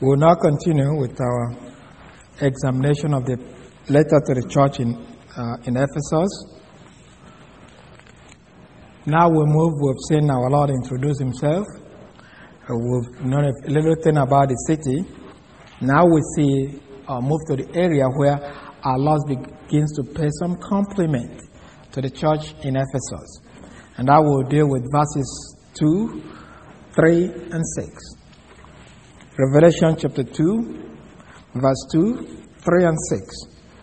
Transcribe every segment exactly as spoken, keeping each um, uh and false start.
We will now continue with our examination of the letter to the church in uh, in Ephesus. Now we move, we've seen our Lord introduce himself. Uh, we've known a little thing about the city. Now we see, uh, move to the area where our Lord begins to pay some compliment to the church in Ephesus. And I will deal with verses two, three, and six. Revelation chapter two, verse two, three, and six.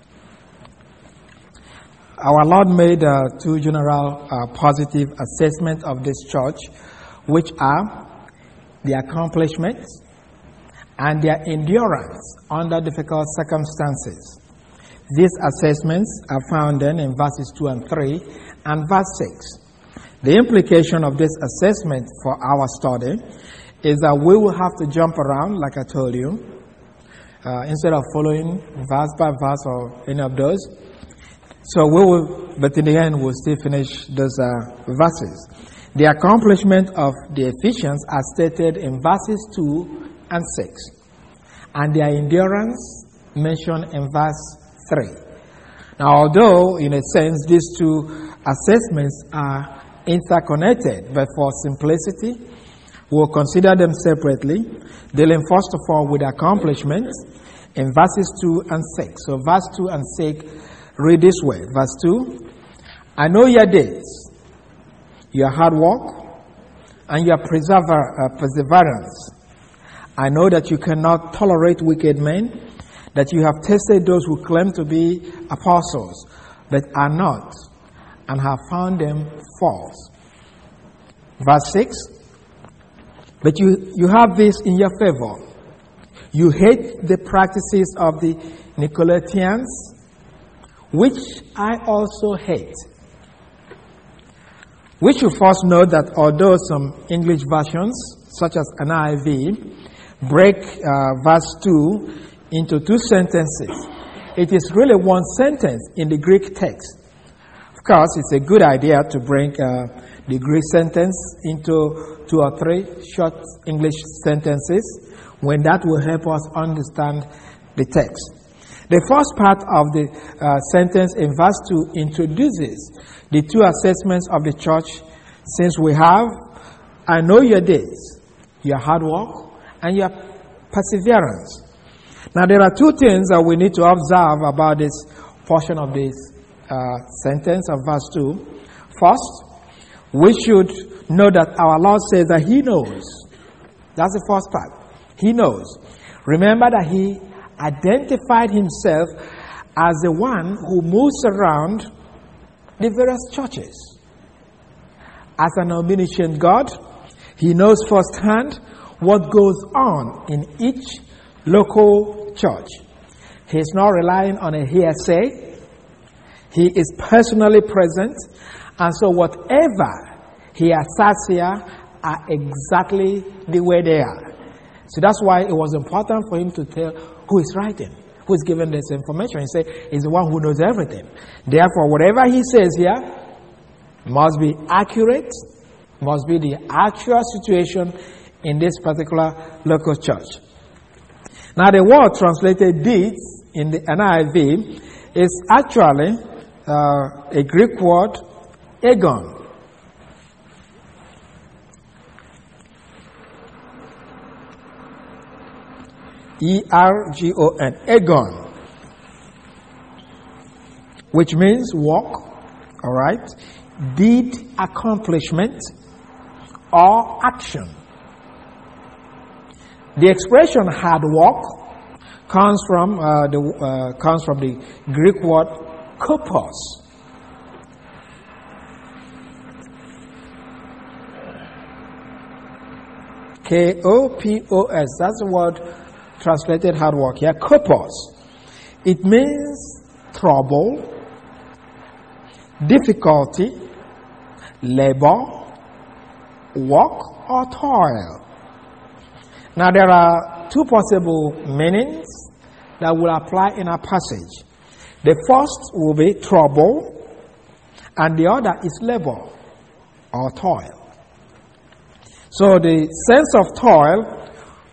Our Lord made uh, two general uh, positive assessments of this church, which are the accomplishments and their endurance under difficult circumstances. These assessments are found then in verses two and three and verse six. The implication of this assessment for our study is that we will have to jump around, like I told you, uh, instead of following verse by verse or any of those. So we will, but in the end, we'll still finish those uh, verses. The accomplishment of the Ephesians are stated in verses two and six, and their endurance mentioned in verse three. Now, although in a sense these two assessments are interconnected, but for simplicity, we'll consider them separately, dealing first of all with accomplishments in verses two and six. So verse two and six read this way. Verse two, I know your days, your hard work, and your persever- uh, perseverance. I know that you cannot tolerate wicked men, that you have tested those who claim to be apostles, but are not, and have found them false. Verse six, but you, you have this in your favor. You hate the practices of the Nicolaitans, which I also hate. We should first note that although some English versions, such as N I V, break uh, verse two into two sentences, it is really one sentence in the Greek text. Of course, it's a good idea to break uh, the Greek sentence into two or three short English sentences, when that will help us understand the text. The first part of the uh, sentence in verse two introduces the two assessments of the church, since we have, I know your days, your hard work, and your perseverance. Now, there are two things that we need to observe about this portion of this uh, sentence of verse two. First, we should know that our Lord says that He knows. That's the first part. He knows. Remember that He identified Himself as the one who moves around the various churches. As an omniscient God, He knows firsthand what goes on in each local church. He is not relying on a hearsay. He is personally present, and so whatever He asserts here are exactly the way they are. So that's why it was important for Him to tell who is writing, who is giving this information. He said, He's the one who knows everything. Therefore, whatever He says here must be accurate, must be the actual situation in this particular local church. Now, the word translated deeds in the N I V is actually uh, a Greek word, ergon. E R G O N, ergon, which means work, all right, deed, accomplishment, or action. The expression hard work comes from uh, the uh, comes from the Greek word kopos. K O P O S. That's the word translated hard work here. Kopos. It means trouble, difficulty, labor, work, or toil. Now, there are two possible meanings that will apply in our passage. The first will be trouble, and the other is labor or toil. So the sense of toil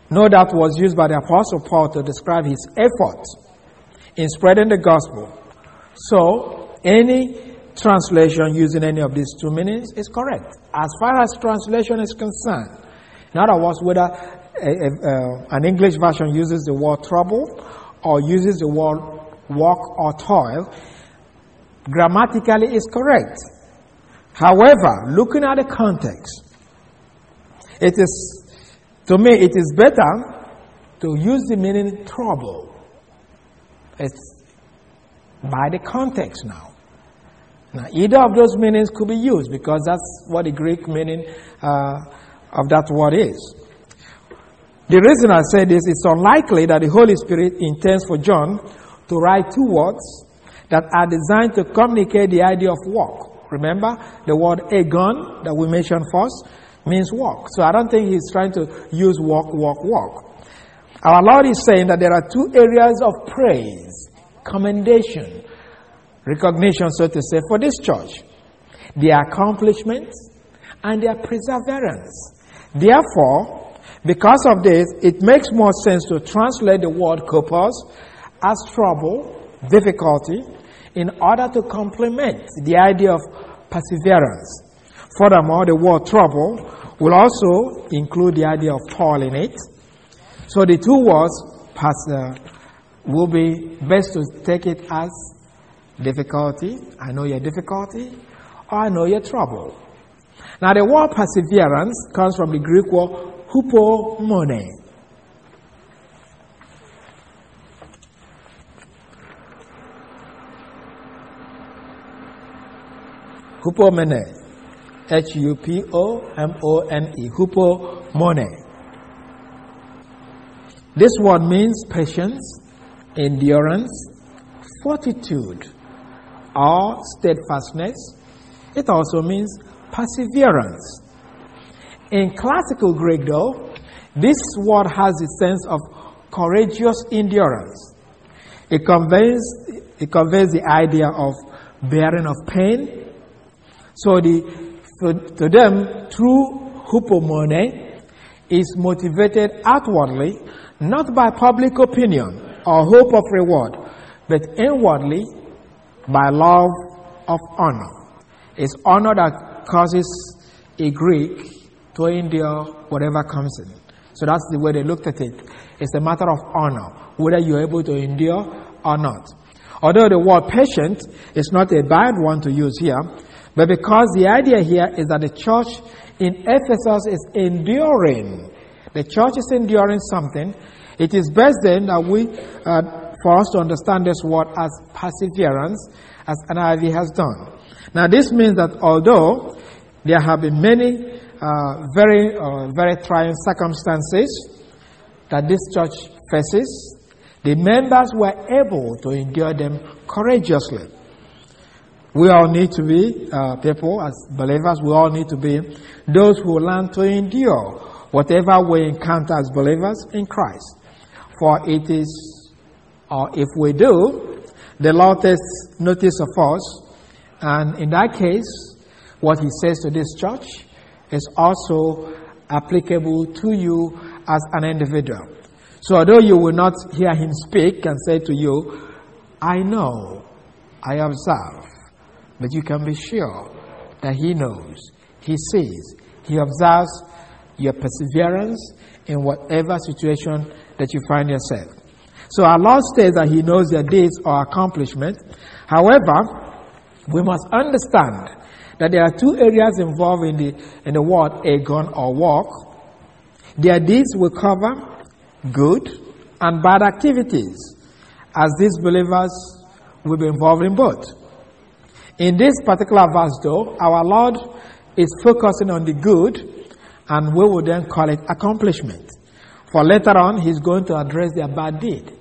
No doubt was used by the Apostle Paul to describe his effort in spreading the gospel. So, any translation using any of these two meanings is correct, as far as translation is concerned. In other words, whether a, a, uh, an English version uses the word trouble or uses the word work or toil, grammatically is correct. However, looking at the context, it is, to me, it is better to use the meaning trouble. It's by the context now. Now, either of those meanings could be used because that's what the Greek meaning uh, of that word is. The reason I say this, it's unlikely that the Holy Spirit intends for John to write two words that are designed to communicate the idea of work. Remember, the word agon that we mentioned first means work. So I don't think he's trying to use work, work, work. Our Lord is saying that there are two areas of praise, commendation, recognition, so to say, for this church. Their accomplishments and their perseverance. Therefore, because of this, it makes more sense to translate the word kopos as trouble, difficulty, in order to complement the idea of perseverance. Furthermore, the word trouble will also include the idea of toil in it. So the two words uh, will be best to take it as difficulty, I know your difficulty, or I know your trouble. Now the word perseverance comes from the Greek word hupomone. Hupomone. H U P O M O N E. Hupomone. This word means patience, endurance, fortitude, or steadfastness. It also means perseverance. In classical Greek, though, this word has a sense of courageous endurance. It conveys, it conveys the idea of bearing of pain. So the for, to them, true hupomone is motivated outwardly, not by public opinion or hope of reward, but inwardly by love of honor. It's honor that causes a Greek to endure whatever comes in. So that's the way they looked at it. It's a matter of honor, whether you're able to endure or not. Although the word patient is not a bad one to use here, but because the idea here is that the church in Ephesus is enduring. The church is enduring something. It is best then that we, uh, for us to understand this word as perseverance, as N I V has done. Now this means that although there have been many uh, very, uh, very trying circumstances that this church faces, the members were able to endure them courageously. We all need to be uh, people, as believers, we all need to be those who learn to endure whatever we encounter as believers in Christ. For it is, or if we do, the Lord takes notice of us, and in that case, what He says to this church is also applicable to you as an individual. So although you will not hear Him speak and say to you, I know, I observe, but you can be sure that He knows, He sees, He observes your perseverance in whatever situation that you find yourself. So our Lord states that He knows your deeds or accomplishment. However, we must understand that there are two areas involved in the in the word agon or work. Their deeds will cover good and bad activities, as these believers will be involved in both. In this particular verse, though, our Lord is focusing on the good, and we will then call it accomplishment. For later on, He's going to address their bad deed.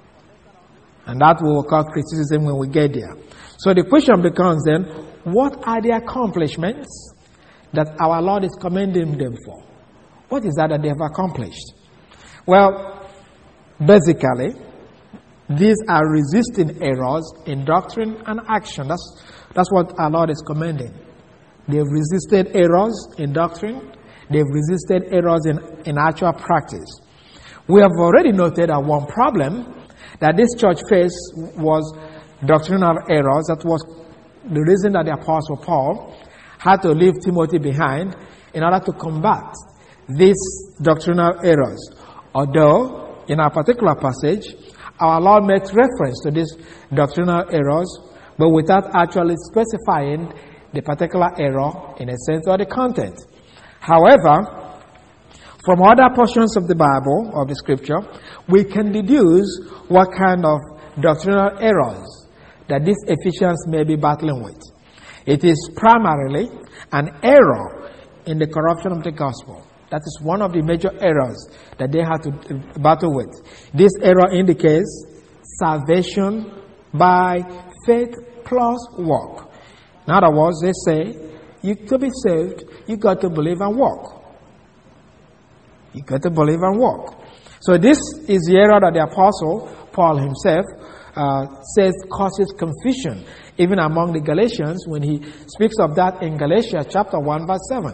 And that will cause criticism when we get there. So the question becomes then, what are the accomplishments that our Lord is commending them for? What is that that they have accomplished? Well, basically, these are resisting errors in doctrine and action. That's, that's what our Lord is commending. They've resisted errors in doctrine. They've resisted errors in, in actual practice. We have already noted that one problem that this church faced was doctrinal errors. That was the reason that the Apostle Paul had to leave Timothy behind in order to combat these doctrinal errors. Although, in our particular passage, our Lord makes reference to these doctrinal errors, but without actually specifying the particular error in a sense or the content. However, from other portions of the Bible, of the Scripture, we can deduce what kind of doctrinal errors that these Ephesians may be battling with. It is primarily an error in the corruption of the gospel. That is one of the major errors that they had to battle with. This error indicates salvation by faith plus work. In other words, they say, you to be saved, you got to believe and work. You got to believe and walk. So this is the error that the Apostle Paul himself uh, says causes confusion, even among the Galatians, when he speaks of that in Galatians chapter one, verse seven.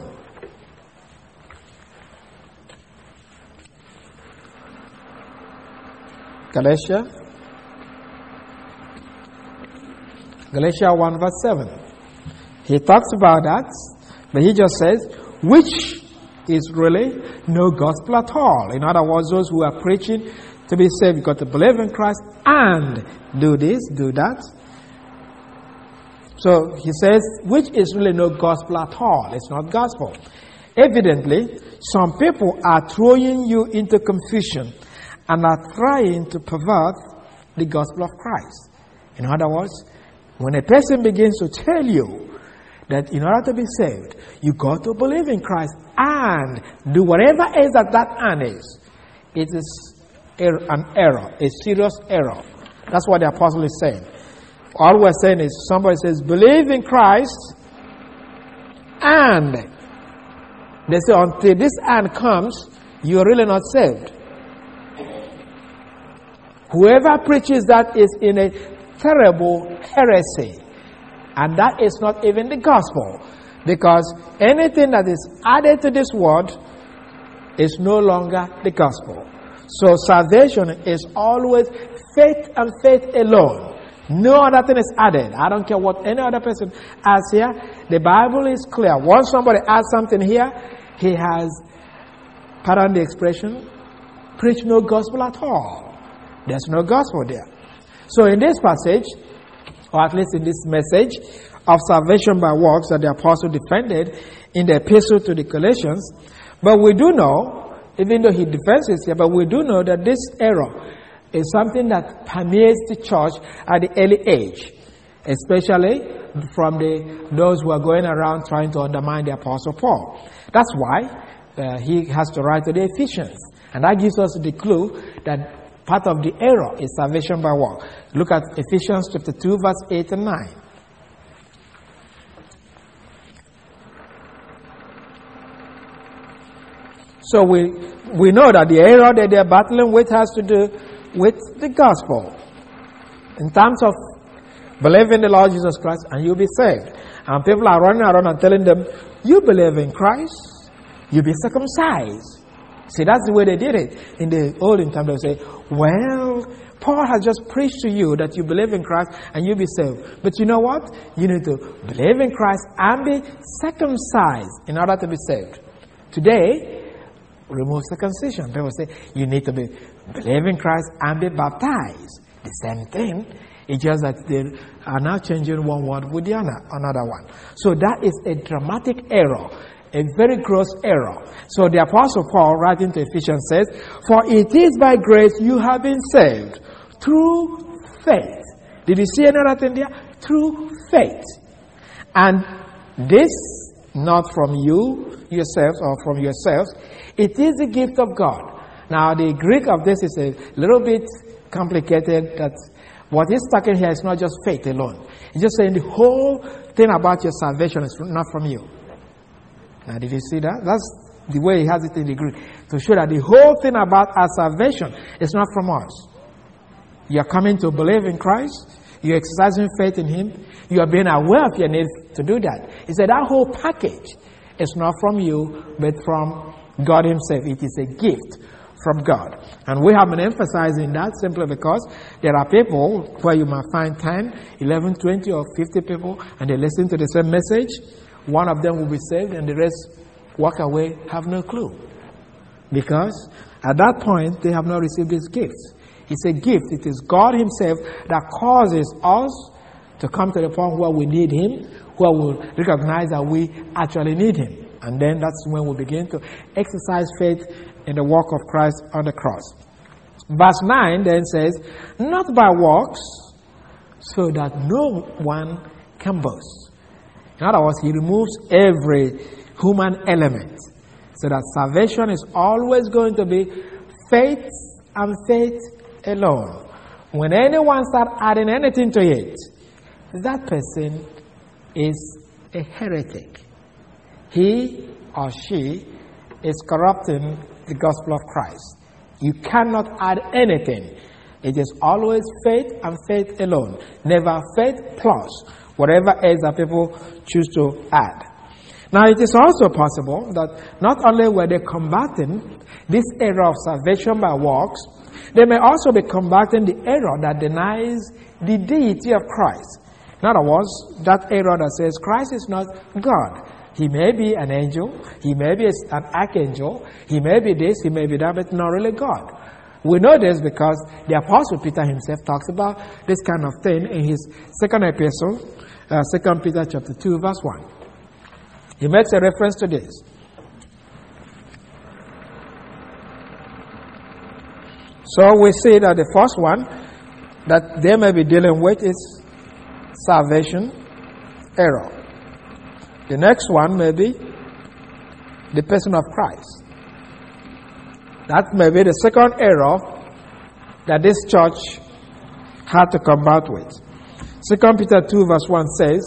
Galatia, Galatia one, verse seven. He talks about that, but he just says, which is really no gospel at all. In other words, those who are preaching to be saved, you've got to believe in Christ and do this, do that. So he says, which is really no gospel at all. It's not gospel. Evidently, some people are throwing you into confusion and are trying to pervert the gospel of Christ. In other words, when a person begins to tell you that in order to be saved, you got to believe in Christ and do whatever else that that and is, it is an error, a serious error. That's what the apostle is saying. All we're saying is somebody says, believe in Christ, and they say until this and comes, you're really not saved. Whoever preaches that is in a terrible heresy. And that is not even the gospel. Because anything that is added to this word is no longer the gospel. So salvation is always faith and faith alone. No other thing is added. I don't care what any other person adds here. The Bible is clear. Once somebody adds something here, he has, pardon the expression, preached no gospel at all. There's no gospel there. So in this passage, or at least in this message of salvation by works that the apostle defended in the epistle to the Galatians. But we do know, even though he defends it here, but we do know that this error is something that permeates the church at the early age, especially from the those who are going around trying to undermine the apostle Paul. That's why uh, he has to write to the Ephesians. And that gives us the clue that part of the error is salvation by work. Look at Ephesians chapter two, verse eight and nine. So we we know that the error that they're battling with has to do with the gospel. In terms of believe in the Lord Jesus Christ and you'll be saved. And people are running around and telling them, you believe in Christ, you'll be circumcised. See, that's the way they did it. In the olden time, they say, well, Paul has just preached to you that you believe in Christ and you'll be saved. But you know what? You need to believe in Christ and be circumcised in order to be saved. Today, remove circumcision. People say, you need to be believe in Christ and be baptized. The same thing. It's just that they are now changing one word with the other, another one. So that is a dramatic error. A very gross error. So the Apostle Paul, writing to Ephesians, says, for it is by grace you have been saved through faith. Did you see another thing there? Through faith. And this, not from you, yourselves, or from yourselves, it is the gift of God. Now, the Greek of this is a little bit complicated. That what he's talking here is not just faith alone. He's just saying the whole thing about your salvation is not from you. Now, did you see that? That's the way he has it in the Greek. To show that the whole thing about our salvation is not from us. You are coming to believe in Christ. You are exercising faith in Him. You are being aware of your need to do that. He said that whole package is not from you, but from God Himself. It is a gift from God. And we have been emphasizing that simply because there are people where you might find ten, eleven, twenty, or fifty people, and they listen to the same message. One of them will be saved, and the rest walk away, have no clue. Because at that point, they have not received His gifts. It's a gift. It is God Himself that causes us to come to the point where we need Him, where we recognize that we actually need Him. And then that's when we begin to exercise faith in the work of Christ on the cross. Verse nine then says, not by works, so that no one can boast. In other words, He removes every human element, so that salvation is always going to be faith and faith alone. When anyone starts adding anything to it, that person is a heretic. He or she is corrupting the gospel of Christ. You cannot add anything. It is always faith and faith alone. Never faith plus whatever else that people choose to add. Now, it is also possible that not only were they combating this error of salvation by works, they may also be combating the error that denies the deity of Christ. In other words, that error that says Christ is not God. He may be an angel, he may be an archangel, he may be this, he may be that, but not really God. We know this because the Apostle Peter himself talks about this kind of thing in his second epistle, uh, Second Peter chapter two, verse one. He makes a reference to this. So we see that the first one that they may be dealing with is salvation error. The next one may be the person of Christ. That may be the second error that this church had to combat with. Second Peter two verse one says,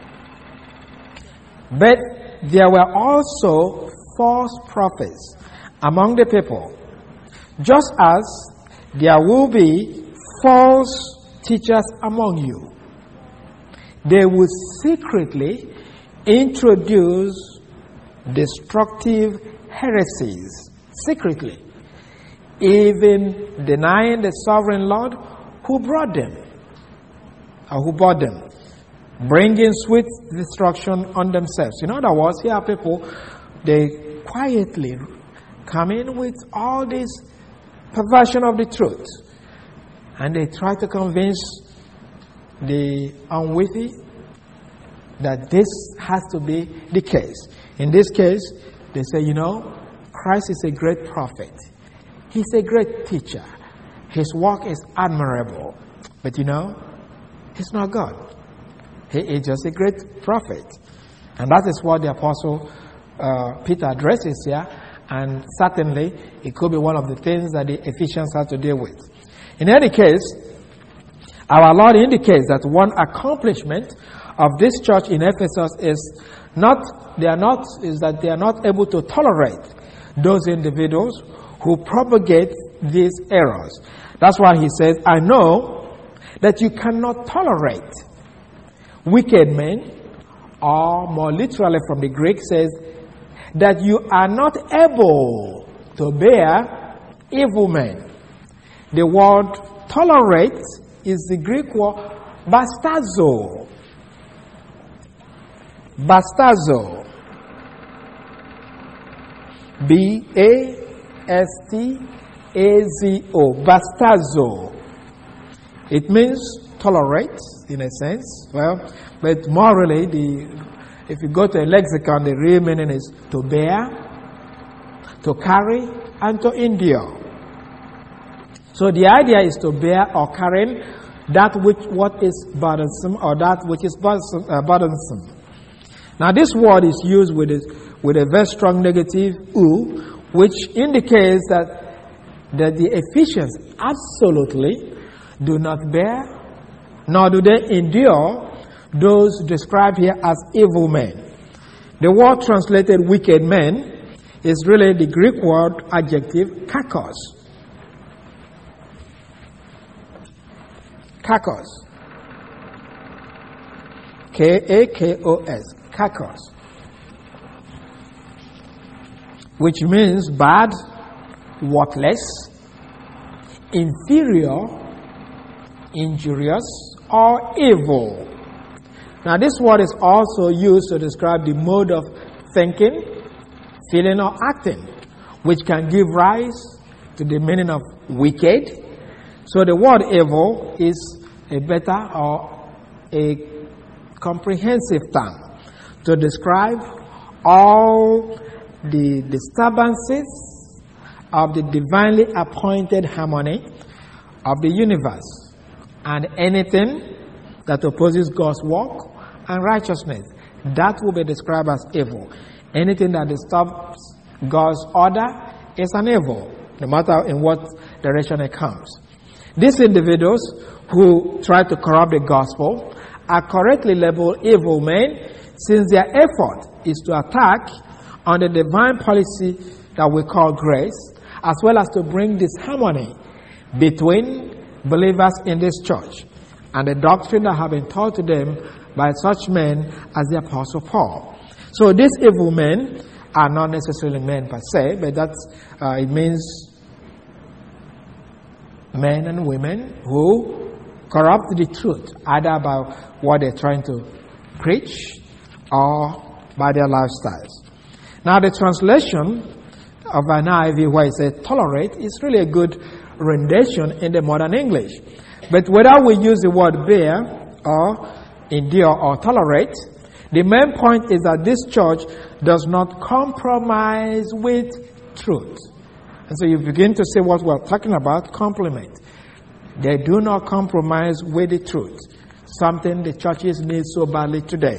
but there were also false prophets among the people, just as there will be false teachers among you. They will secretly introduce destructive heresies, secretly, even denying the sovereign Lord who brought them, or who bought them, bringing swift destruction on themselves. In other words, here are people, they quietly come in with all this perversion of the truth, and they try to convince the unwitty that this has to be the case. In this case, they say, you know, Christ is a great prophet. He's a great teacher. His work is admirable. But you know, he's not God. He is just a great prophet. And that is what the Apostle uh, Peter addresses here. And certainly, it could be one of the things that the Ephesians have to deal with. In any case, our Lord indicates that one accomplishment of this church in Ephesus is not, they are not, is that they are not able to tolerate those individuals who propagate these errors. That's why he says, I know that you cannot tolerate wicked men, or more literally from the Greek says, that you are not able to bear evil men. The word tolerate is the Greek word bastazo. Bastazo. B A S T A Z O. Bastazo. It means tolerate, in a sense. Well, but morally, the if you go to a lexicon, the real meaning is to bear, to carry, and to endure. So the idea is to bear or carry that which what is burdensome, or that which is burdensome. Uh, burdensome. Now this word is used with a, with a very strong negative u, which indicates that, that the Ephesians absolutely do not bear, nor do they endure those described here as evil men. The word translated wicked men is really the Greek word adjective kakos. Kakos. K A K O S. Kakos. Which means bad worthless, inferior, injurious, or evil. Now, this word is also used to describe the mode of thinking, feeling, or acting, which can give rise to the meaning of wicked. So the word evil is a better or a comprehensive term to describe all the disturbances of the divinely appointed harmony of the universe and anything that opposes God's work and righteousness. That will be described as evil. Anything that disturbs God's order is an evil, no matter in what direction it comes. These individuals who try to corrupt the gospel are correctly labeled evil men, since their effort is to attack on the divine policy that we call grace, as well as to bring disharmony between believers in this church and the doctrine that have been taught to them by such men as the Apostle Paul. So these evil men are not necessarily men per se, but that uh, it means men and women who corrupt the truth, either by what they're trying to preach or by their lifestyles. Now, the translation of an I V where it says tolerate is really a good rendition in the modern English. But whether we use the word bear or endure or tolerate, the main point is that this church does not compromise with truth. And so you begin to see what we're talking about, compliment. They do not compromise with the truth, something the churches need so badly today.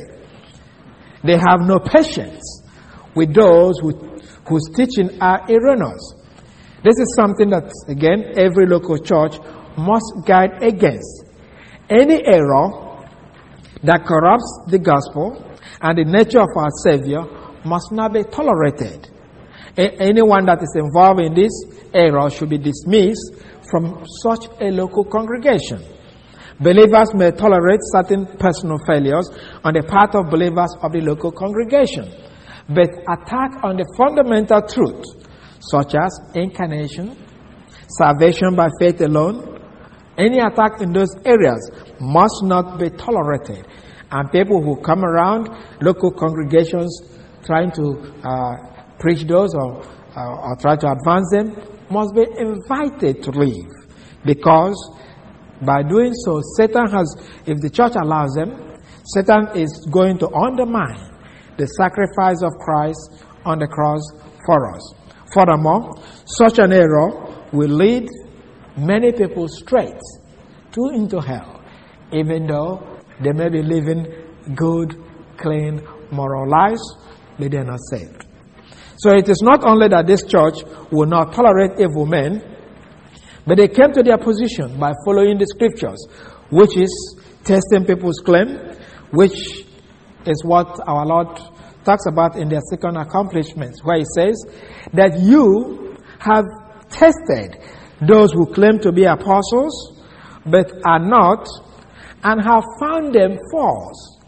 They have no patience with those who, whose teaching are erroneous. This is something that, again, every local church must guard against. Any error that corrupts the gospel and the nature of our Savior must not be tolerated. A- anyone that is involved in this error should be dismissed from such a local congregation. Believers may tolerate certain personal failures on the part of believers of the local congregation, but attack on the fundamental truth, such as incarnation, salvation by faith alone, any attack in those areas must not be tolerated. And people who come around local congregations trying to uh, preach those or, uh, or try to advance them must be invited to leave. Because by doing so, Satan has, if the church allows them, Satan is going to undermine the sacrifice of Christ on the cross for us. Furthermore, such an error will lead many people straight to into hell, even though they may be living good, clean, moral lives, but they are not saved. So it is not only that this church will not tolerate evil men, but they came to their position by following the scriptures, which is testing people's claim, which is what our Lord talks about in their second accomplishments, where he says that you have tested those who claim to be apostles, but are not, and have found them false.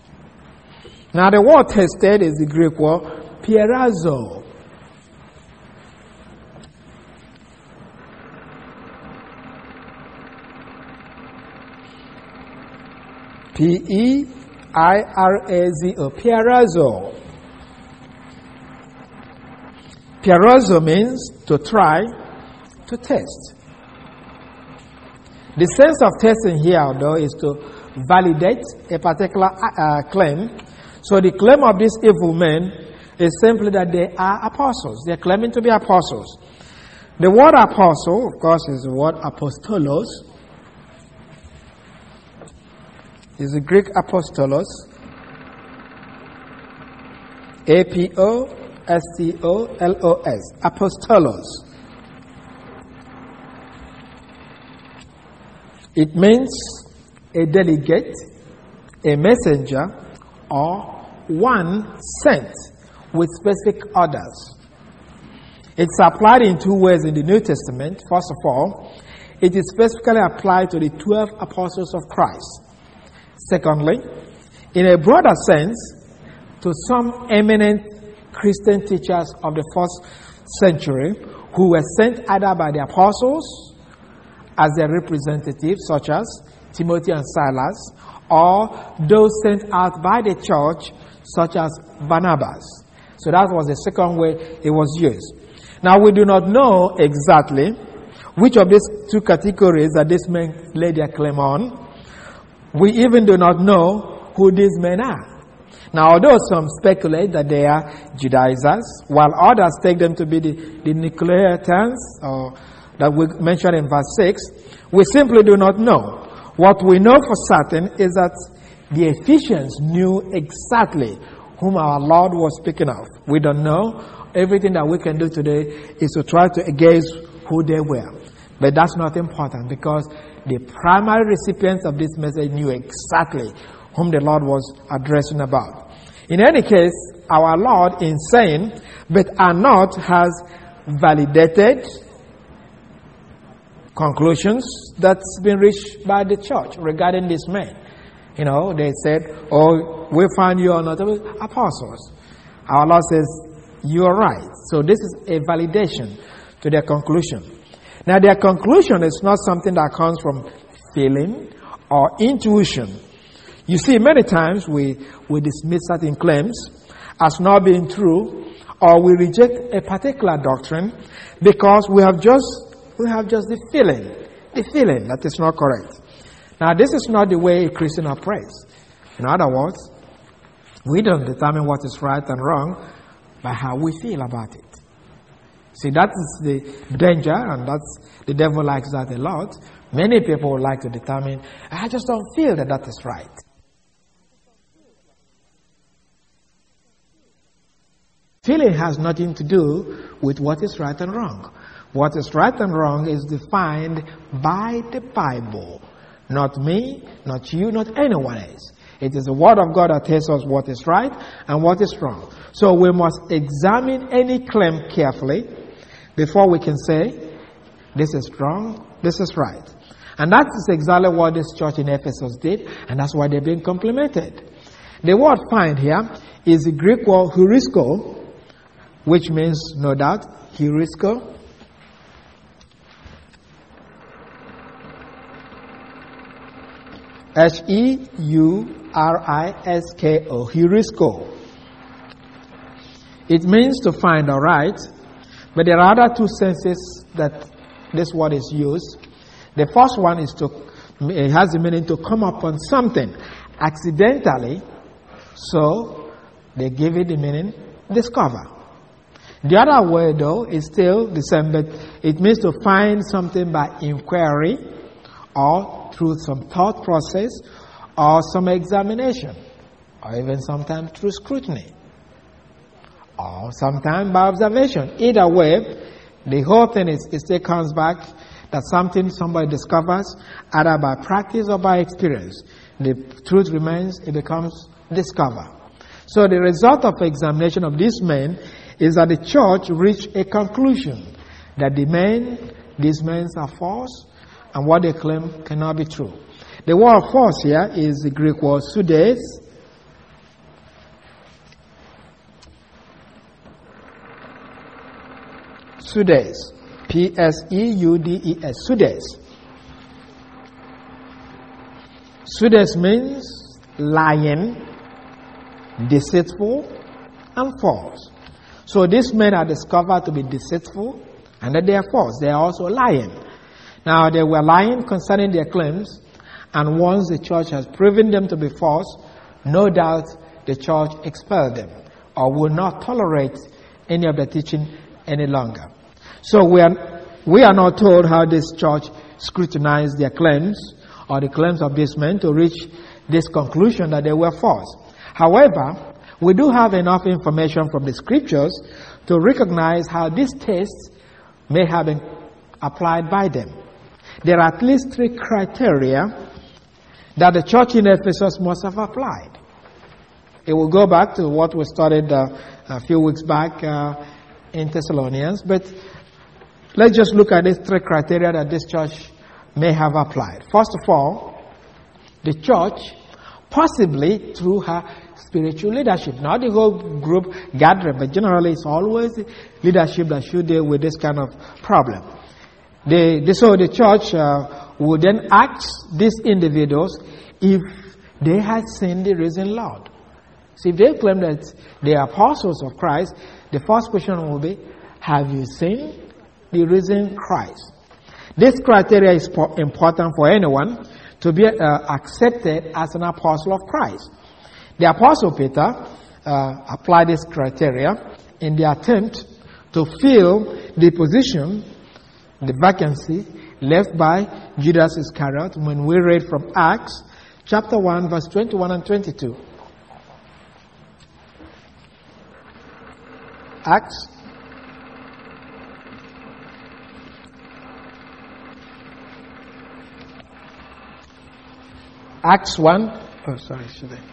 Now the word tested is the Greek word pierazo. P E I R A Z O, pierazo. Pierazo means to try, to test. The sense of testing here, though, is to validate a particular uh, claim. So the claim of these evil men is simply that they are apostles. They are claiming to be apostles. The word apostle, of course, is the word apostolos. Is the Greek apostolos. A P O S T O L O S. Apostolos. It means a delegate, a messenger, or one sent with specific orders. It's applied in two ways in the New Testament. First of all, it is specifically applied to the twelve apostles of Christ. Secondly, in a broader sense, to some eminent Christian teachers of the first century who were sent either by the apostles as their representatives, such as Timothy and Silas, or those sent out by the church, such as Barnabas. So that was the second way it was used. Now we do not know exactly which of these two categories that these men lay their claim on. We even do not know who these men are. Now, although some speculate that they are Judaizers, while others take them to be the, the Nicolaitans, or that we mentioned in verse six, we simply do not know. What we know for certain is that the Ephesians knew exactly whom our Lord was speaking of. We don't know. Everything that we can do today is to try to gauge who they were. But that's not important, because the primary recipients of this message knew exactly whom the Lord was addressing about. In any case, our Lord, in saying, "but are not," has validated conclusions that's been reached by the church regarding this man. You know, they said, "Oh, we find you are not apostles." Our Lord says, "You are right." So this is a validation to their conclusion. Now, their conclusion is not something that comes from feeling or intuition. You see, many times we, we dismiss certain claims as not being true, or we reject a particular doctrine because we have just we have just the feeling, the feeling that is not correct. Now, this is not the way a Christian operates. In other words, we don't determine what is right and wrong by how we feel about it. See, that is the danger, and that's the devil likes that a lot. Many people would like to determine, I just don't feel that that is right. Feeling has nothing to do with what is right and wrong. What is right and wrong is defined by the Bible. Not me, not you, not anyone else. It is the Word of God that tells us what is right and what is wrong. So we must examine any claim carefully before we can say, this is wrong, this is right. And that is exactly what this church in Ephesus did, and that's why they're being complimented. The word "find" here is the Greek word "heurisko," which means, no doubt, heurisko. H E U R I S K O, heurisko. It means to find or right, but there are other two senses that this word is used. The first one is to, it has the meaning to come upon something accidentally, so they give it the meaning discover. The other word, though, is still the same, but it means to find something by inquiry or through some thought process or some examination, or even sometimes through scrutiny, or sometimes by observation. Either way, the whole thing is, it still comes back that something somebody discovers either by practice or by experience. The truth remains, it becomes discovered. So the result of examination of these men is that the church reached a conclusion that the men, these men are false, and what they claim cannot be true. The word "false" here is the Greek word "pseudes." Pseudes. P S E U D E S. Pseudes. Pseudes means lying, deceitful, and false. So these men are discovered to be deceitful, and that they are false. They are also lying. Now, they were lying concerning their claims, and once the church has proven them to be false, no doubt the church expelled them or will not tolerate any of the teaching any longer. So we are, we are not told how this church scrutinized their claims or the claims of these men to reach this conclusion that they were false. However, we do have enough information from the scriptures to recognize how these tests may have been applied by them. There are at least three criteria that the church in Ephesus must have applied. It will go back to what we studied uh, a few weeks back uh, in Thessalonians, but let's just look at these three criteria that this church may have applied. First of all, the church, possibly through her spiritual leadership. Not the whole group gathering, but generally it's always leadership that should deal with this kind of problem. They, they, so the church uh, would then ask these individuals if they had seen the risen Lord. So if they claim that they are apostles of Christ, the first question will be, have you seen the risen Christ? This criteria is important for anyone to be uh, accepted as an apostle of Christ. The Apostle Peter uh, applied this criteria in the attempt to fill the position, the vacancy, left by Judas Iscariot when we read from Acts chapter one, verse twenty-one and twenty-two. Acts Acts one, oh sorry, should I?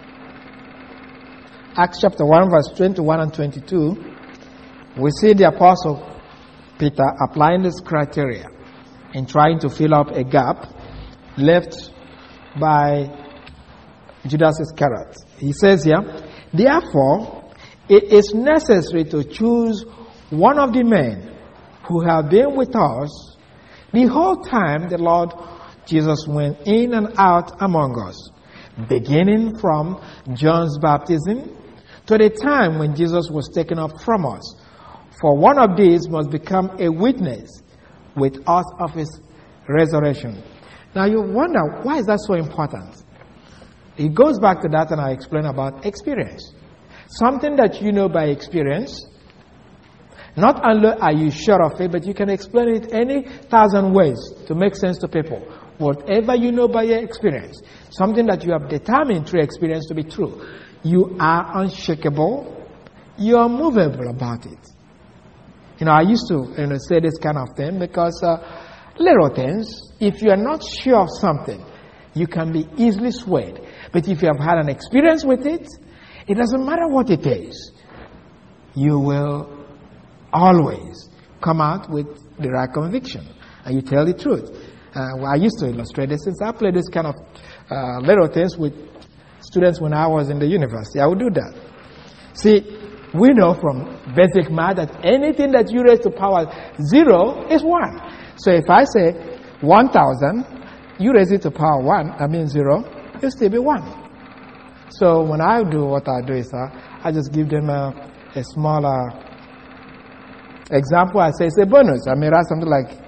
Acts chapter one, verse twenty-one and twenty-two, we see the Apostle Peter applying this criteria in trying to fill up a gap left by Judas Iscariot. He says here, therefore, it is necessary to choose one of the men who have been with us the whole time the Lord Jesus went in and out among us, beginning from John's baptism to the time when Jesus was taken up from us. For one of these must become a witness with us of his resurrection. Now you wonder, why is that so important? It goes back to that, and I explain about experience. Something that you know by experience, not only are you sure of it, but you can explain it any thousand ways to make sense to people. Whatever you know by your experience, something that you have determined through experience to be true, you are unshakable, you are movable about it. You know, I used to you know, say this kind of thing because uh, little things, if you are not sure of something, you can be easily swayed. But if you have had an experience with it, it doesn't matter what it is, you will always come out with the right conviction and you tell the truth. Uh, well, I used to illustrate this since I played this kind of uh, little things with students when I was in the university. I would do that. See, we know from basic math that anything that you raise to power zero is one. So if I say one thousand, you raise it to power one, I mean zero, it'll still be one. So when I do what I do is uh, I just give them a, a smaller example. I say it's a bonus. I may write something like,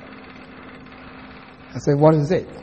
I say, what is it?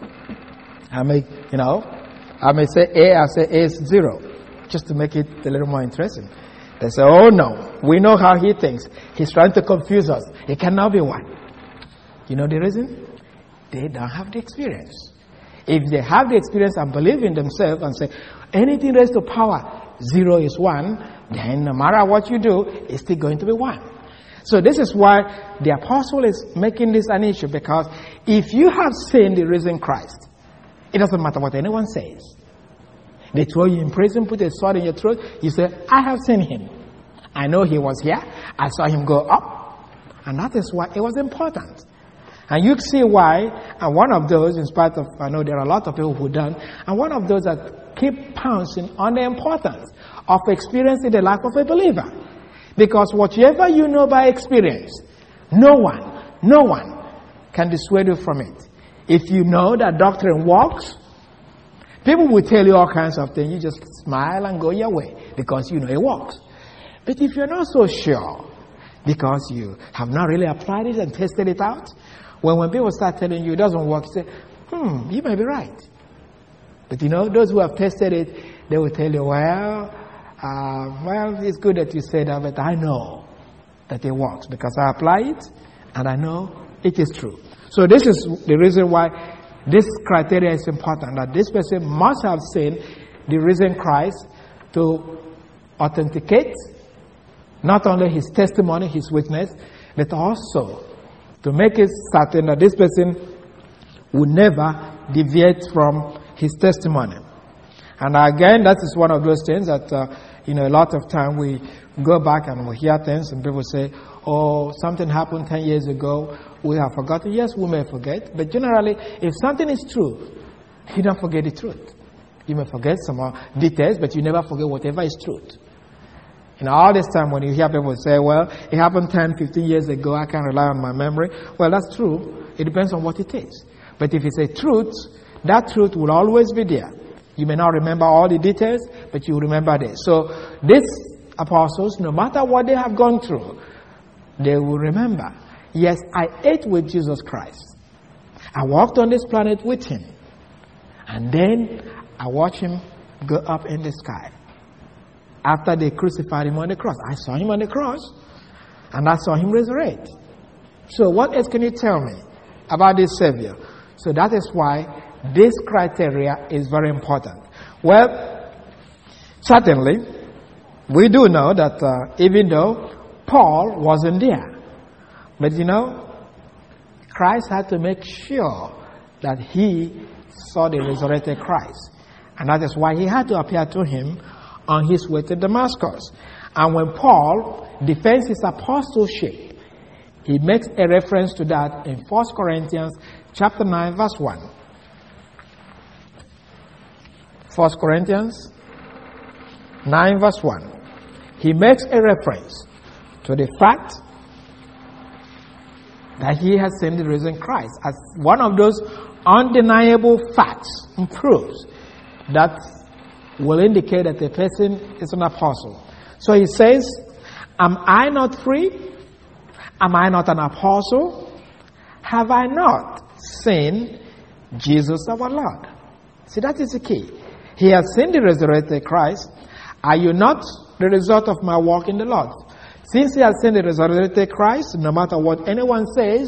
I may, you know, I may say A, I say A is zero, just to make it a little more interesting. They say, oh no, we know how he thinks. He's trying to confuse us. It cannot be one. You know the reason? They don't have the experience. If they have the experience and believe in themselves and say, anything raised to power, zero is one, then no matter what you do, it's still going to be one. So this is why the apostle is making this an issue, because if you have seen the risen Christ, it doesn't matter what anyone says. They throw you in prison, put a sword in your throat, you say, I have seen him. I know he was here. I saw him go up. And that is why it was important. And you see why, and one of those, in spite of, I know there are a lot of people who don't, and one of those that keep pouncing on the importance of experiencing the life of a believer. Because whatever you know by experience, no one, no one can dissuade you from it. If you know that doctrine works, people will tell you all kinds of things. You just smile and go your way because you know it works. But if you're not so sure, because you have not really applied it and tested it out, when, when people start telling you it doesn't work, you say, hmm, you may be right. But you know, those who have tested it, they will tell you, well, uh, well, it's good that you say that, but I know that it works because I apply it and I know it is true. So this is the reason why this criteria is important, that this person must have seen the risen Christ to authenticate not only his testimony, his witness, but also to make it certain that this person would never deviate from his testimony. And again, that is one of those things that, uh, you know, a lot of time we go back and we hear things and people say, oh, something happened ten years ago, we have forgotten. Yes, we may forget, but generally, if something is true, you don't forget the truth. You may forget some more details, but you never forget whatever is truth. You know, all this time when you hear people say, well, it happened ten, fifteen years ago, I can't rely on my memory. Well, that's true. It depends on what it is. But if it's a truth, that truth will always be there. You may not remember all the details, but you remember this. So these apostles, no matter what they have gone through, they will remember. Yes, I ate with Jesus Christ. I walked on this planet with him. And then I watched him go up in the sky. After they crucified him on the cross. I saw him on the cross. And I saw him resurrect. So what else can you tell me about this Savior? So that is why this criteria is very important. Well, certainly, we do know that uh, even though Paul wasn't there, but you know, Christ had to make sure that he saw the resurrected Christ. And that is why he had to appear to him on his way to Damascus. And when Paul defends his apostleship, he makes a reference to that in First Corinthians chapter nine, verse one. First Corinthians nine, verse one. He makes a reference to the fact that he has seen the risen Christ as one of those undeniable facts and proofs that will indicate that the person is an apostle. So he says, am I not free? Am I not an apostle? Have I not seen Jesus our Lord? See, that is the key. He has seen the resurrected Christ. Are you not the result of my work in the Lord? Since he has seen the resurrected Christ, no matter what anyone says,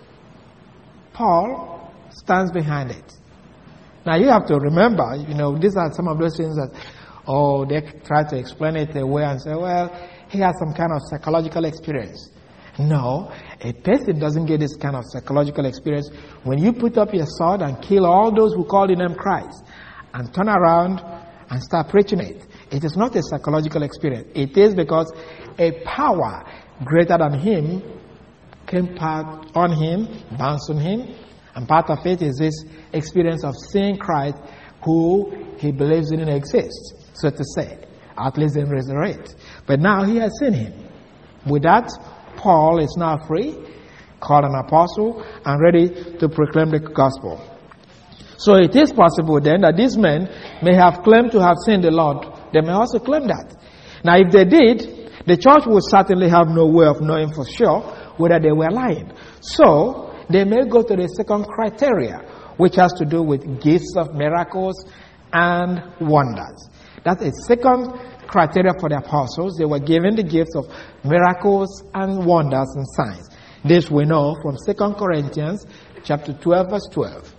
Paul stands behind it. Now you have to remember, you know, these are some of those things that, oh, they try to explain it away and say, well, he has some kind of psychological experience. No, a person doesn't get this kind of psychological experience when you put up your sword and kill all those who call the name Christ and turn around and start preaching it. It is not a psychological experience. It is because a power greater than him came part on him, bounced on him, and part of it is this experience of seeing Christ who he believes didn't exist, so to say, at least in resurrect. But now he has seen him. With that, Paul is now free, called an apostle, and ready to proclaim the gospel. So it is possible then that these men may have claimed to have seen the Lord. They may also claim that. Now if they did, the church would certainly have no way of knowing for sure whether they were lying. So they may go to the second criteria, which has to do with gifts of miracles and wonders. That's a second criteria for the apostles. They were given the gifts of miracles and wonders and signs. This we know from Second Corinthians chapter twelve, verse twelve.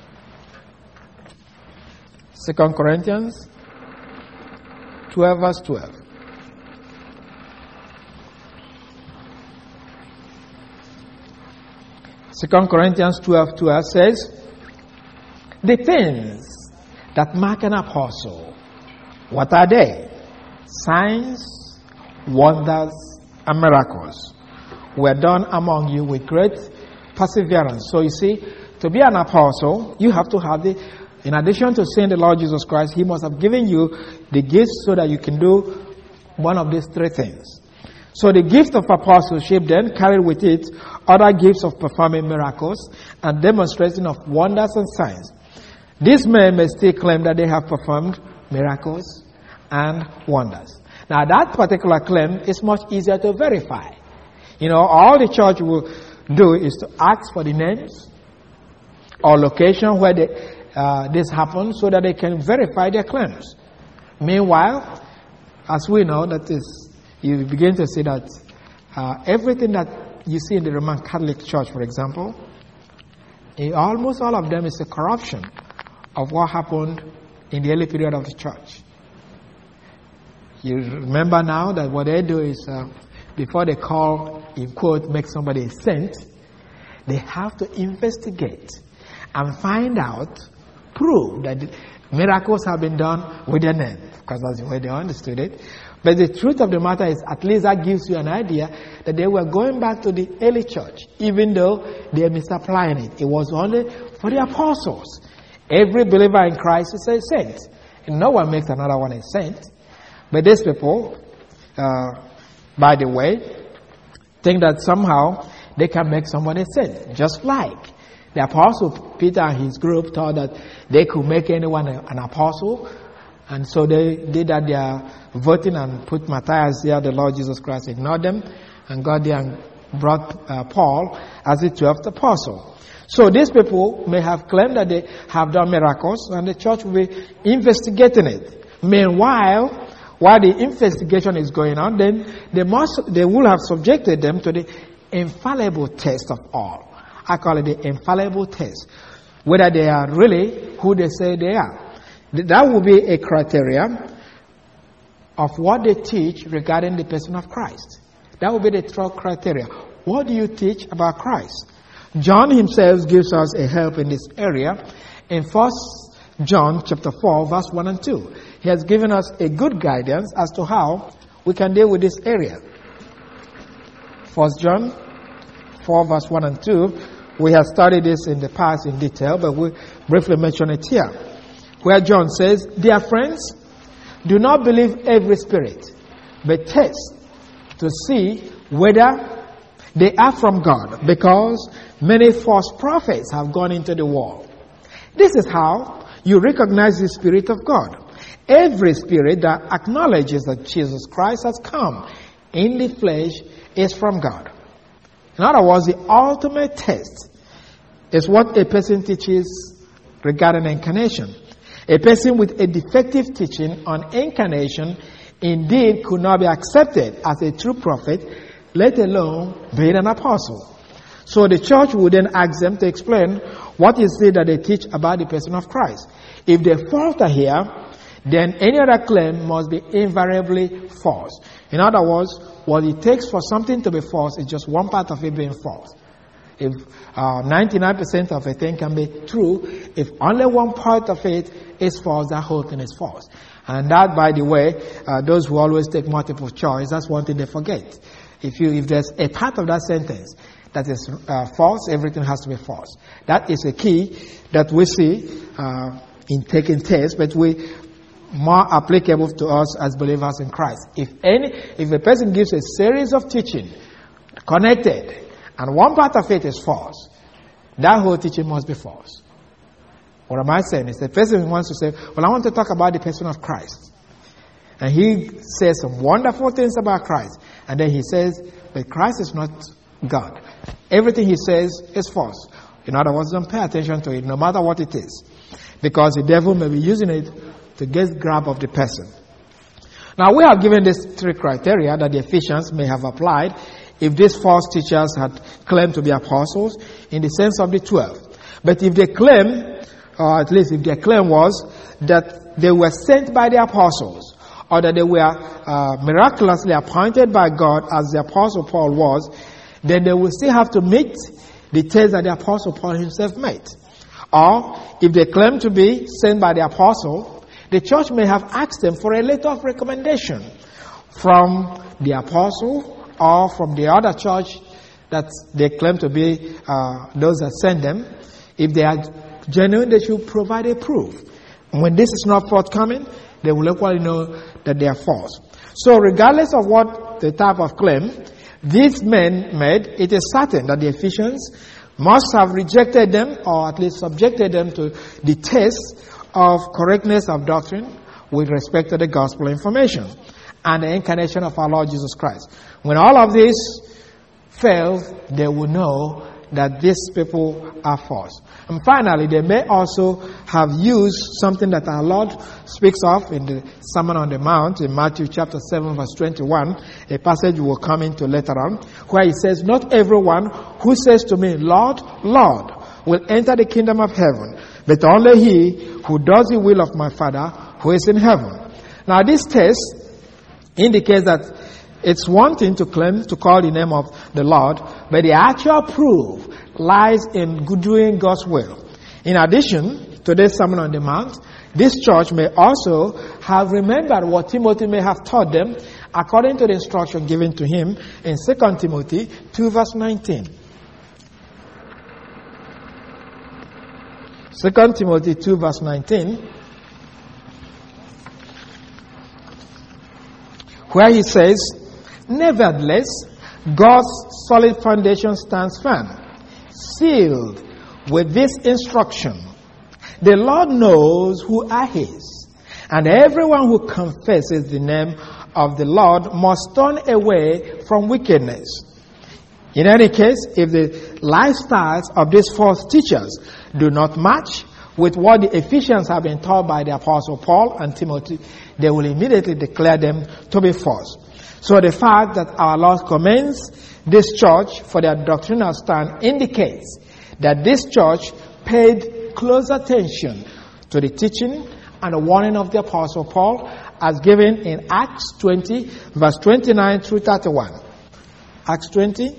Second Corinthians twelve, verse twelve. Second Corinthians twelve, twelve says, the things that mark an apostle, what are they? Signs, wonders, and miracles were done among you with great perseverance. So you see, to be an apostle, you have to have the, in addition to seeing the Lord Jesus Christ, he must have given you the gifts so that you can do one of these three things. So the gift of apostleship then carried with it other gifts of performing miracles and demonstration of wonders and signs. These men may still claim that they have performed miracles and wonders. Now that particular claim is much easier to verify. You know, all the church will do is to ask for the names or location where they, uh, this happened so that they can verify their claims. Meanwhile, as we know, that is, you begin to see that uh, everything that you see in the Roman Catholic Church, for example, eh, almost all of them is a corruption of what happened in the early period of the church. You remember now that what they do is, uh, before they call, in quote, make somebody a saint, they have to investigate and find out, prove that miracles have been done with their name, because that's the way they understood it. But the truth of the matter is, at least that gives you an idea that they were going back to the early church, even though they are misapplying it. It was only for the apostles. Every believer in Christ is a saint. No one makes another one a saint. But these people, uh, by the way, think that somehow they can make someone a saint. Just like the apostle Peter and his group thought that they could make anyone a, an apostle. And so they did that. They are voting and put Matthias there. The Lord Jesus Christ ignored them and got there and brought uh, Paul as the twelfth apostle. So these people may have claimed that they have done miracles, and the church will be investigating it. Meanwhile, while the investigation is going on, then they must, they will have subjected them to the infallible test of all. I call it the infallible test. Whether they are really who they say they are. That will be a criteria of what they teach regarding the person of Christ. That will be the true criteria. What do you teach about Christ? John himself gives us a help in this area in First John chapter four, verse one and two. He has given us a good guidance as to how we can deal with this area. First John four, verse one and two. We have studied this in the past in detail, but we briefly mention it here. Where John says, "Dear friends, do not believe every spirit, but test to see whether they are from God, because many false prophets have gone into the world. This is how you recognize the Spirit of God. Every spirit that acknowledges that Jesus Christ has come in the flesh is from God." In other words, the ultimate test is what a person teaches regarding incarnation. A person with a defective teaching on incarnation indeed could not be accepted as a true prophet, let alone being an apostle. So the church would then ask them to explain what is it that they teach about the person of Christ. If they falter here, then any other claim must be invariably false. In other words, what it takes for something to be false is just one part of it being false. If uh, ninety-nine percent of a thing can be true, if only one part of it is false, that whole thing is false. And that, by the way, uh, those who always take multiple choice, that's one thing they forget. If you, if there's a part of that sentence that is uh, false, everything has to be false. That is a key that we see uh, in taking tests, but we more applicable to us as believers in Christ. If any, if a person gives a series of teaching connected, and one part of it is false, that whole teaching must be false. What am I saying? Is the person wants to say, well, I want to talk about the person of Christ. And he says some wonderful things about Christ. And then he says, but Christ is not God. Everything he says is false. In other words, don't pay attention to it, no matter what it is. Because the devil may be using it to get grab of the person. Now, we have given these three criteria that the Ephesians may have applied if these false teachers had claimed to be apostles in the sense of the twelve. But if they claim, or at least if their claim was that they were sent by the apostles, or that they were uh, miraculously appointed by God as the apostle Paul was, then they will still have to meet the test that the apostle Paul himself met. Or if they claim to be sent by the apostle, the church may have asked them for a letter of recommendation from the apostle or from the other church that they claim to be uh, those that send them. If they are genuine, they should provide a proof. And when this is not forthcoming, they will equally know that they are false. So regardless of what the type of claim these men made, it is certain that the Ephesians must have rejected them, or at least subjected them to the test of correctness of doctrine with respect to the gospel information and the incarnation of our Lord Jesus Christ. When all of this fails, they will know that these people are false. And finally, they may also have used something that our Lord speaks of in the Sermon on the Mount in Matthew chapter seven verse twenty-one, a passage we will come into later on, where he says, "Not everyone who says to me, 'Lord, Lord,' will enter the kingdom of heaven, but only he who does the will of my Father who is in heaven." Now this text indicates that it's one thing to claim to call the name of the Lord, but the actual proof lies in doing God's will. In addition to this Sermon on the Mount, this church may also have remembered what Timothy may have taught them according to the instruction given to him in Second Timothy two verse nineteen. Second Timothy two verse nineteen. where he says, nevertheless, God's solid foundation stands firm, sealed with this instruction. The Lord knows who are his, and everyone who confesses the name of the Lord must turn away from wickedness. In any case, if the lifestyles of these false teachers do not match with what the Ephesians have been taught by the Apostle Paul and Timothy, they will immediately declare them to be false. So the fact that our Lord commends this church for their doctrinal stand indicates that this church paid close attention to the teaching and the warning of the Apostle Paul as given in Acts twenty, verse twenty-nine through thirty-one. Acts twenty.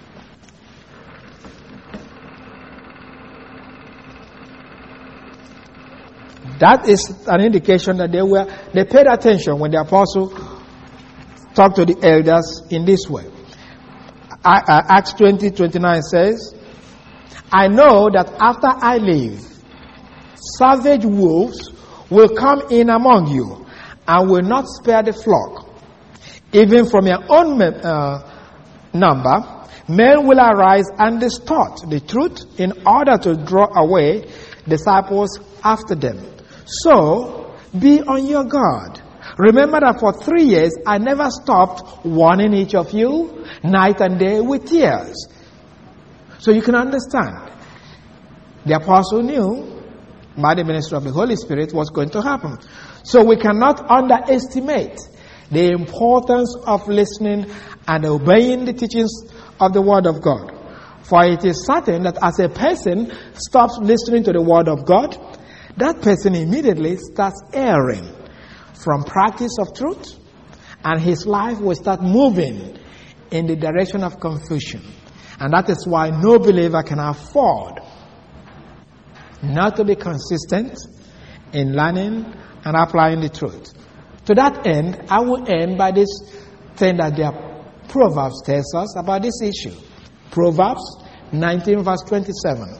That is an indication that they were they paid attention when the apostle talked to the elders in this way. Acts twenty, twenty-nine says, I know that after I leave, savage wolves will come in among you and will not spare the flock. Even from your own uh, number, men will arise and distort the truth in order to draw away disciples after them. So, be on your guard. Remember that for three years, I never stopped warning each of you, night and day, with tears. So you can understand. The apostle knew, by the ministry of the Holy Spirit, what's going to happen. So we cannot underestimate the importance of listening and obeying the teachings of the Word of God. For it is certain that as a person stops listening to the Word of God, that person immediately starts erring from practice of truth, and his life will start moving in the direction of confusion. And that is why no believer can afford not to be consistent in learning and applying the truth. To that end, I will end by this thing that the Proverbs tells us about this issue. Proverbs nineteen, verse twenty-seven.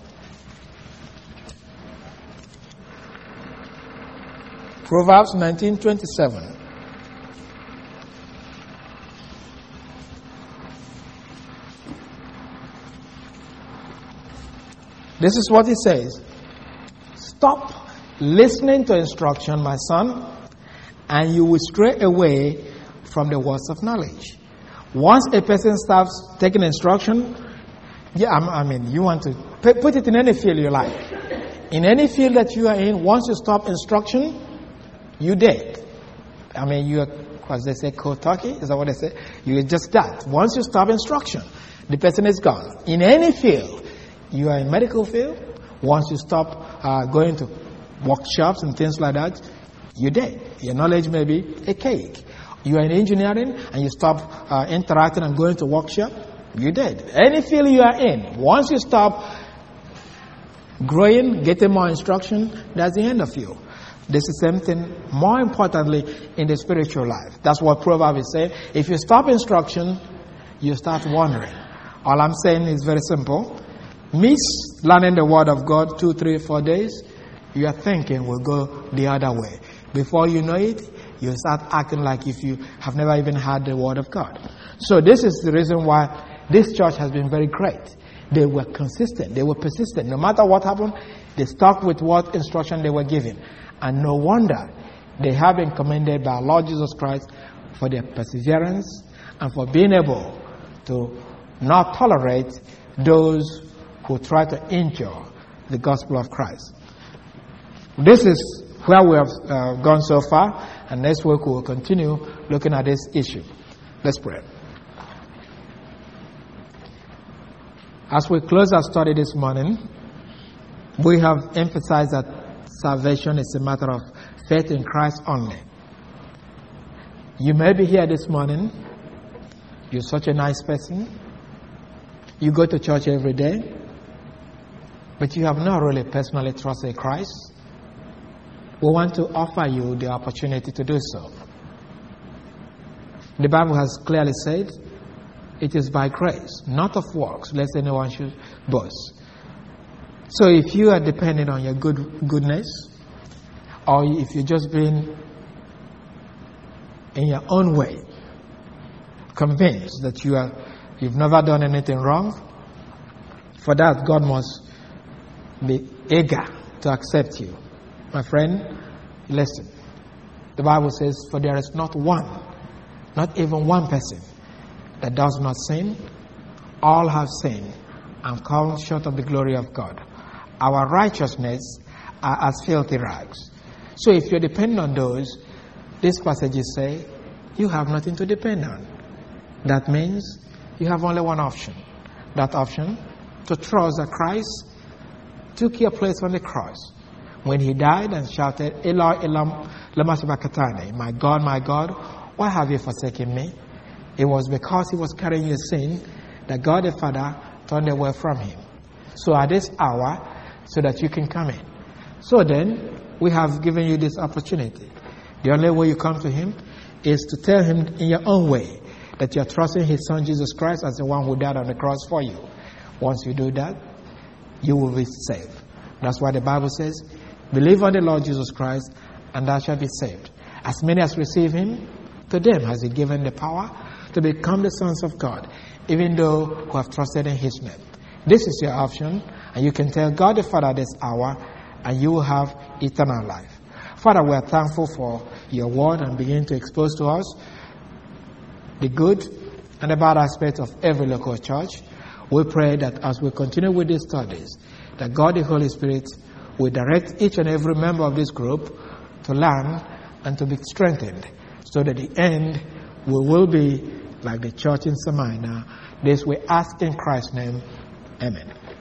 Proverbs nineteen twenty-seven. This is what he says. Stop listening to instruction, my son, and you will stray away from the words of knowledge. Once a person starts taking instruction, yeah, I mean, you want to put it in any field you like. In any field that you are in, once you stop instruction, you dead. I mean, you are, as they say, cold turkey. Is that what they say? You are just that. Once you stop instruction, the person is gone. In any field, you are in medical field. Once you stop uh, going to workshops and things like that, you're dead. Your knowledge may be a cake. You are in engineering and you stop uh, interacting and going to workshop, you're dead. Any field you are in, once you stop growing, getting more instruction, that's the end of you. This is something more importantly in the spiritual life. That's what Proverbs is saying. If you stop instruction, you start wandering. All I'm saying is very simple. Miss learning the Word of God two, three, four days, your thinking will go the other way. Before you know it, you start acting like if you have never even heard the Word of God. So this is the reason why this church has been very great. They were consistent. They were persistent. No matter what happened, they stuck with what instruction they were given. And no wonder they have been commended by our Lord Jesus Christ for their perseverance and for being able to not tolerate those who try to injure the gospel of Christ. This is where we have uh, gone so far, and next week we will continue looking at this issue. Let's pray. As we close our study this morning, we have emphasized that salvation is a matter of faith in Christ only. You may be here this morning. You're such a nice person. You go to church every day, but you have not really personally trusted Christ. We want to offer you the opportunity to do so. The Bible has clearly said, it is by grace, not of works, lest anyone should boast. So if you are dependent on your good goodness, or if you're just being in your own way, convinced that you are, you've never done anything wrong, for that God must be eager to accept you. My friend, listen. The Bible says, for there is not one, not even one person, that does not sin. All have sinned and come short of the glory of God. Our righteousness are as filthy rags. So if you depend on those, these passages say, you have nothing to depend on. That means you have only one option. That option, to trust that Christ took your place on the cross when he died and shouted, Eloi, Eloi, lama sabachthani, my God, my God, why have you forsaken me? It was because he was carrying your sin that God the Father turned away from him. So at this hour, so that you can come in. So then, we have given you this opportunity. The only way you come to him is to tell him in your own way that you are trusting his son Jesus Christ as the one who died on the cross for you. Once you do that, you will be saved. That's why the Bible says, believe on the Lord Jesus Christ and thou shalt be saved. As many as receive him, to them has he given the power to become the sons of God, even though who have trusted in his name. This is your option, and you can tell God the Father this hour, and you will have eternal life. Father, we are thankful for your word and begin to expose to us the good and the bad aspects of every local church. We pray that as we continue with these studies, that God the Holy Spirit will direct each and every member of this group to learn and to be strengthened, so that at the end we will be like the church in Smyrna. This we ask in Christ's name. Amen.